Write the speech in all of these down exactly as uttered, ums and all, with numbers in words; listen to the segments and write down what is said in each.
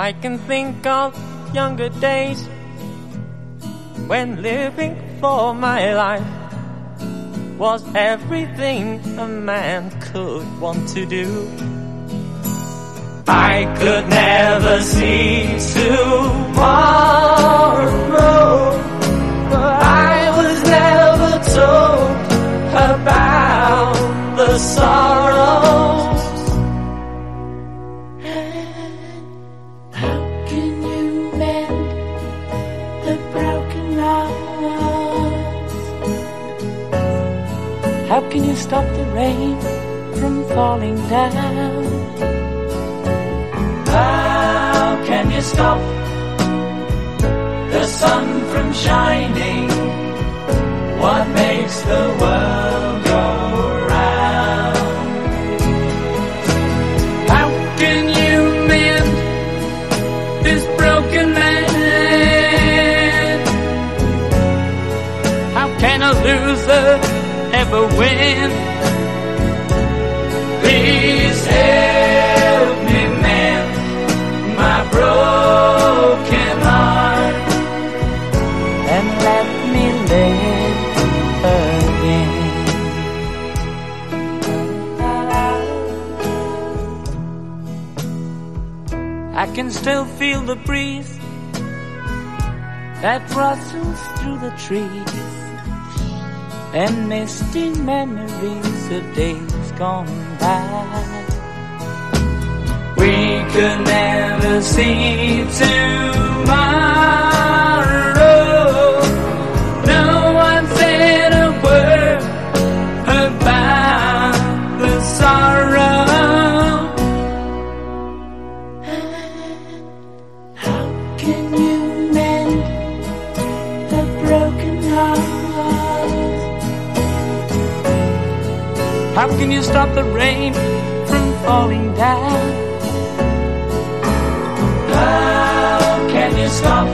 I can think of younger days when living for my life was everything a man could want to do. I could never see tomorrow, but I was never told about the sorrows. How can you mend the broken hearts? How can you stop the rain from falling down? How can you stop the sun from shining? What makes the world go round? How can you mend this broken man? How can a loser ever win? Please help me mend my broken heart and let me live again. I can still feel the breeze that rustles through the trees and misty memories of days gone by. We could never see tomorrow. No one said a word about the sorrow. How can you mend the broken heart? How can you stop the rain from falling down? How can you stop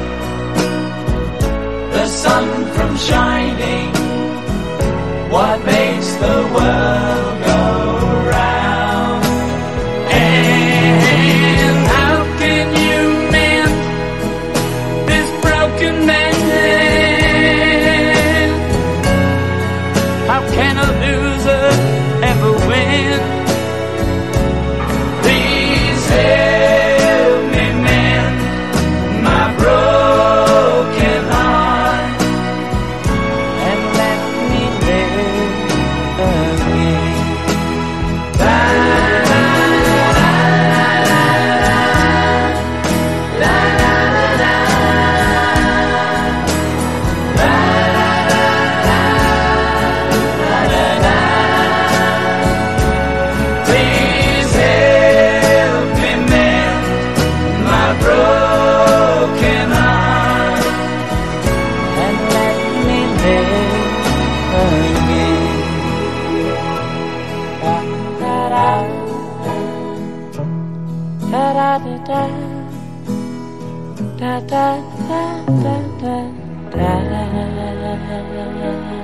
the sun from shining? What makes the world go round? And how can you mend this broken man? How can a loser ever win? Please help me mend my broken heart and let me live again. La la la la la la la. Please help me mend my broken heart And let me live again. Da da da da da da da da da da da da.